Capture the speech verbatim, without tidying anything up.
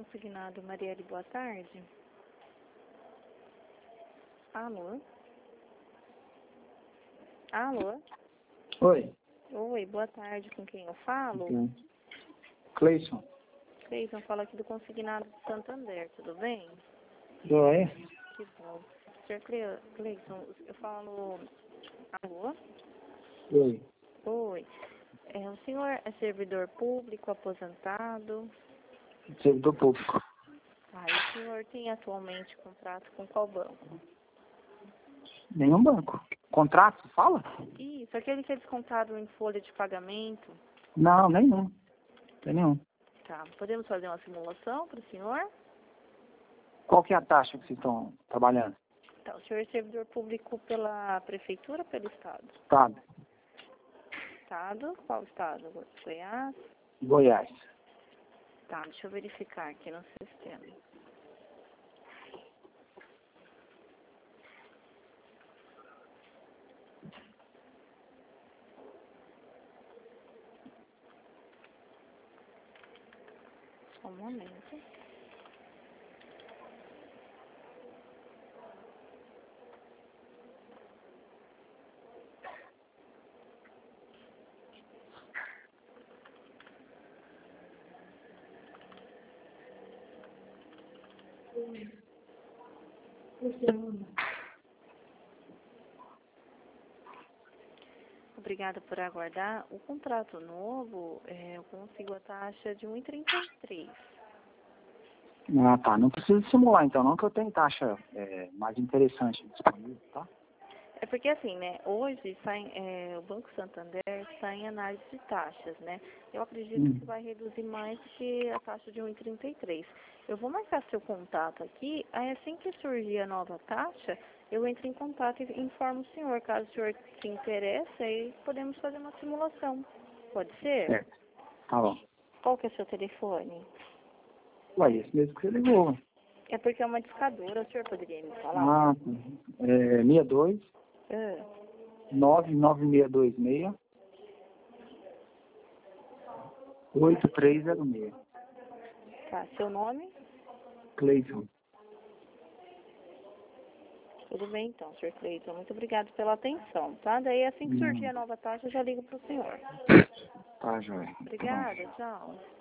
consignado. Marielle, boa tarde. Alô? Alô? Oi. Oi, boa tarde. Com quem eu falo? Sim. Cleison. Cleiton, fala aqui do consignado de Santander, tudo bem? Oi. Que bom. senhor Cle- Cleiton, eu falo... Alô? Oi. Oi. É, o senhor é servidor público, aposentado? Servidor público. Ah, e o senhor tem atualmente contrato com qual banco? Nenhum banco. Contrato, fala? Isso, aquele que é descontado em folha de pagamento. Não, nenhum. Tem nenhum. Tá, podemos fazer uma simulação para o senhor? Qual que é a taxa que vocês estão trabalhando? Tá, o senhor é servidor público pela prefeitura ou pelo estado? Estado. Estado? Qual estado? Goiás? Goiás. Tá, deixa eu verificar aqui no sistema. Só um momento. Obrigada por aguardar. O contrato novo, é, eu consigo a taxa de um vírgula trinta e três. Ah, tá. Não precisa simular, então, não, que eu tenho taxa é, mais interessante disponível, tá? É porque assim, né, hoje sai, é, o Banco Santander está em análise de taxas, né? Eu acredito Hum. que vai reduzir mais do que a taxa de um vírgula trinta e três. Eu vou marcar seu contato aqui, aí assim que surgir a nova taxa, eu entro em contato e informo o senhor. Caso o senhor se interesse, aí podemos fazer uma simulação. Pode ser? Certo. Tá bom. Qual que é o seu telefone? Ué, esse mesmo que você ligou. É porque é uma discadora, o senhor poderia me falar? Ah, é sessenta e dois, Ah, nove nove seis dois seis, oito três zero seis. tá, seu nome? Cleison. Tudo bem então, senhor Cleiton. Muito obrigado pela atenção, tá? Daí assim que surgir Hum. a nova taxa, eu já ligo pro senhor. Tá, joia. Tá bom. Obrigada, tchau.